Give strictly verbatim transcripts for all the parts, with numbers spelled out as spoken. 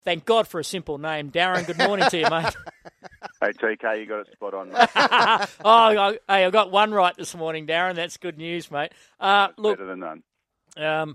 Thank God for a simple name. Darren, good morning to you, mate. Hey, T K, you got it spot on, mate. oh, I, hey, I got one right this morning, Darren. That's good news, mate. Uh, look, better than none. Um,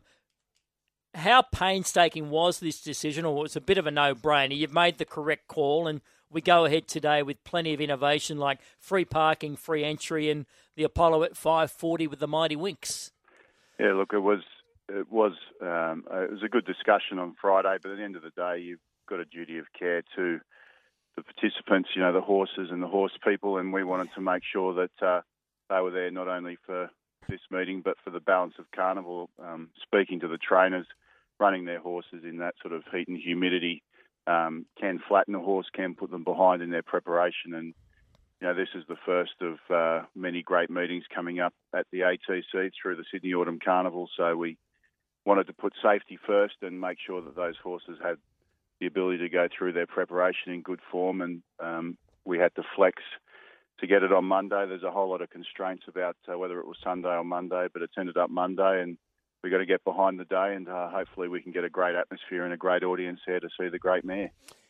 how painstaking was this decision, or was it a bit of a no-brainer? You've made the correct call, and we go ahead today with plenty of innovation like free parking, free entry, and the Apollo at five forty with the Mighty Winks. Yeah, look, it was it was um, it was a good discussion on Friday, but at the end of the day, you've got a duty of care to the participants, you know, the horses and the horse people, and we wanted to make sure that uh, they were there not only for this meeting but for the balance of Carnival, um, speaking to the trainers, running their horses in that sort of heat and humidity um, can flatten a horse, can put them behind in their preparation, and you know, this is the first of uh, many great meetings coming up at the A T C through the Sydney Autumn Carnival, so we wanted to put safety first and make sure that those horses had the ability to go through their preparation in good form, and um, we had to flex to get it on Monday. There's a whole lot of constraints about uh, whether it was Sunday or Monday, but it's ended up Monday, and we've got to get behind the day, and uh, hopefully we can get a great atmosphere and a great audience there to see the great mare.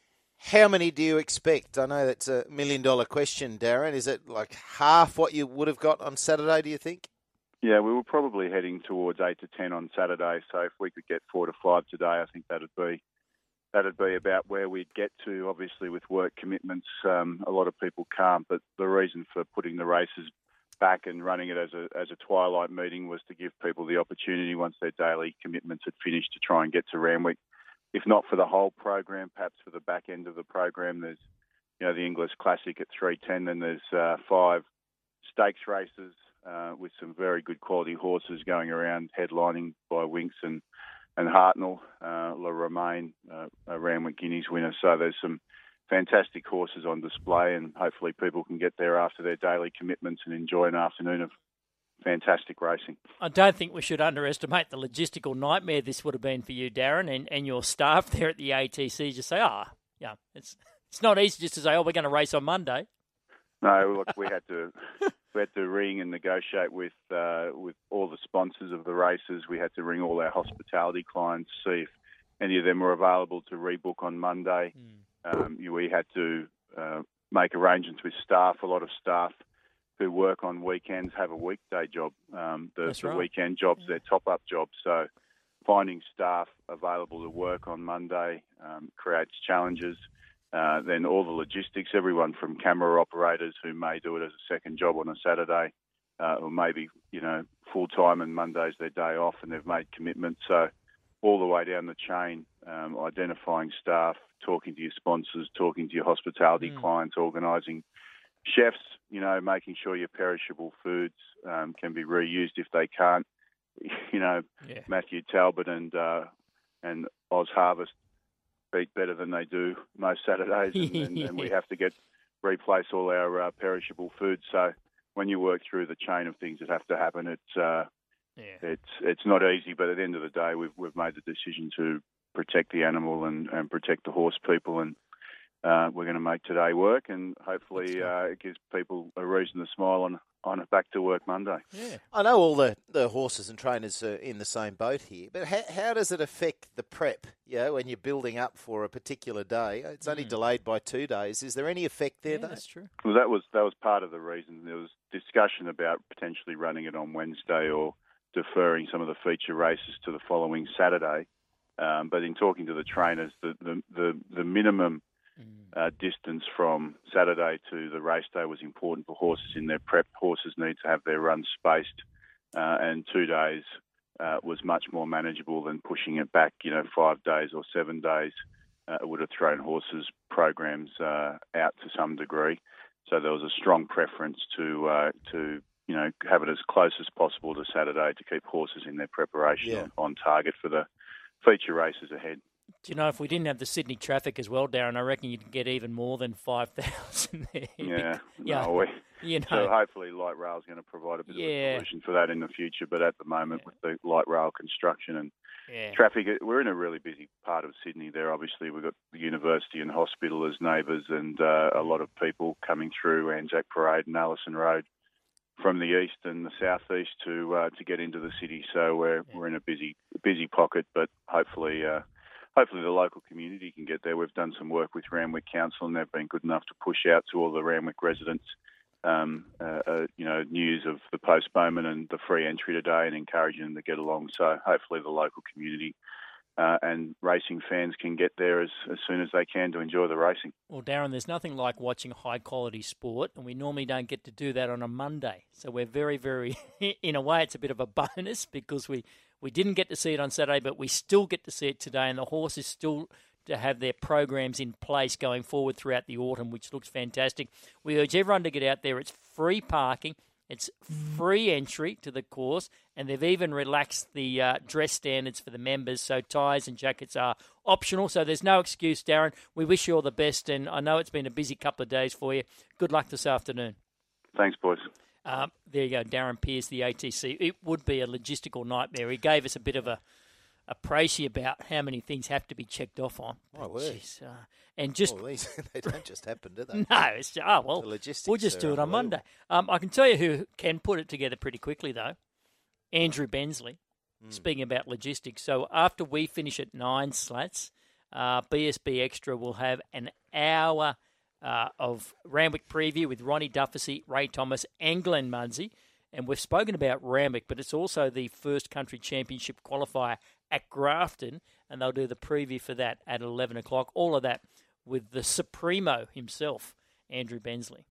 How many do you expect? I know that's a million-dollar question, Darren. Is it like half what you would have got on Saturday, do you think? Yeah, we were probably heading towards eight to ten on Saturday, so if we could get four to five today, I think that'd be that'd be about where we'd get to. Obviously, with work commitments, um, a lot of people can't, but the reason for putting the races back and running it as a as a twilight meeting was to give people the opportunity, once their daily commitments had finished, to try and get to Randwick. If not for the whole program, perhaps for the back end of the program, there's, you know, the Inglis Classic at three ten, then there's uh, five stakes races uh, with some very good quality horses going around, headlining by Winks and, and Hartnell, uh, La Romaine, uh, a Randwick Guineas winner. So there's some fantastic horses on display, and hopefully people can get there after their daily commitments and enjoy an afternoon of fantastic racing. I don't think we should underestimate the logistical nightmare this would have been for you, Darren, and, and your staff there at the A T C. Just say, ah, oh, yeah, it's it's not easy just to say, oh, we're going to race on Monday. No, look, we had to we had to ring and negotiate with uh, with all the sponsors of the races. We had to ring all our hospitality clients, see if any of them were available to rebook on Monday. Mm. Um, we had to uh, make arrangements with staff. A lot of staff who work on weekends have a weekday job. Um, the, That's right. the weekend jobs, yeah. They're top-up jobs. So finding staff available to work on Monday um, creates challenges. Uh, then all the logistics, everyone from camera operators who may do it as a second job on a Saturday, uh, or maybe, you know, full-time and Monday's their day off and they've made commitments. So all the way down the chain, um, identifying staff, talking to your sponsors, talking to your hospitality mm. clients, organising chefs, you know, making sure your perishable foods um, can be reused if they can't. You know, yeah. Matthew Talbot and uh, and Oz Harvest beat better than they do most Saturdays, and, and, and we have to get replace all our uh, perishable foods. So when you work through the chain of things that have to happen, it's uh, yeah. it's it's not easy. But at the end of the day, we've we've made the decision to protect the animal and, and protect the horse people, and Uh, we're going to make today work, and hopefully uh, it gives people a reason to smile on, on a back-to-work Monday. Yeah. I know all the, the horses and trainers are in the same boat here, but how, how does it affect the prep, you know, when you're building up for a particular day? It's only mm. delayed by two days. Is there any effect there, yeah, though? That's true. Well, that was, that was part of the reason. There was discussion about potentially running it on Wednesday or deferring some of the feature races to the following Saturday. Um, but in talking to the trainers, the, the, the, the minimum Uh, distance from Saturday to the race day was important for horses in their prep. Horses need to have their runs spaced, uh, and two days uh, was much more manageable than pushing it back, you know, five days or seven days. Uh, it would have thrown horses' programs uh, out to some degree. So there was a strong preference to, uh, to you know, have it as close as possible to Saturday to keep horses in their preparation yeah. on, on target for the feature races ahead. Do you know, if we didn't have the Sydney traffic as well, Darren, I reckon you'd get even more than five thousand there. Yeah, yeah. no, we, you know. So hopefully light rail is going to provide a bit yeah. of a solution for that in the future. But at the moment, yeah. with the light rail construction and yeah. traffic, we're in a really busy part of Sydney there. Obviously, we've got the university and hospital as neighbours, and uh, a lot of people coming through Anzac Parade and Allison Road from the east and the southeast to uh, to get into the city. So we're yeah. we're in a busy busy pocket, but hopefully... Uh, hopefully the local community can get there. We've done some work with Randwick Council, and they've been good enough to push out to all the Randwick residents, um, uh, uh, you know, news of the postponement and the free entry today, and encouraging them to get along. So hopefully the local community uh, and racing fans can get there as, as soon as they can to enjoy the racing. Well, Darren, there's nothing like watching high-quality sport, and we normally don't get to do that on a Monday. So we're very, very, in a way, it's a bit of a bonus because we, we didn't get to see it on Saturday, but we still get to see it today, and the horses still to have their programs in place going forward throughout the autumn, which looks fantastic. We urge everyone to get out there. It's free parking. It's free entry to the course, and they've even relaxed the uh, dress standards for the members, so ties and jackets are optional. So there's no excuse, Darren. We wish you all the best, and I know it's been a busy couple of days for you. Good luck this afternoon. Thanks, boys. Um, there you go, Darren Pearce, the A T C. It would be a logistical nightmare. He gave us a bit of a, a précis about how many things have to be checked off on. Oh, well. Jeez, uh, and just well, these, they don't just happen, do they? No, it's oh well. The logistics we'll just do it on Monday. Um, I can tell you who can put it together pretty quickly, though. Andrew Bensley. Mm. Speaking about logistics, so after we finish at nine slats, uh, B S B Extra will have an hour uh, of Randwick preview with Ronnie Dufficy, Ray Thomas, and Glenn Munsey. And we've spoken about Randwick, but it's also the first country championship qualifier at Grafton, and they'll do the preview for that at eleven o'clock. All of that with the Supremo himself, Andrew Bensley.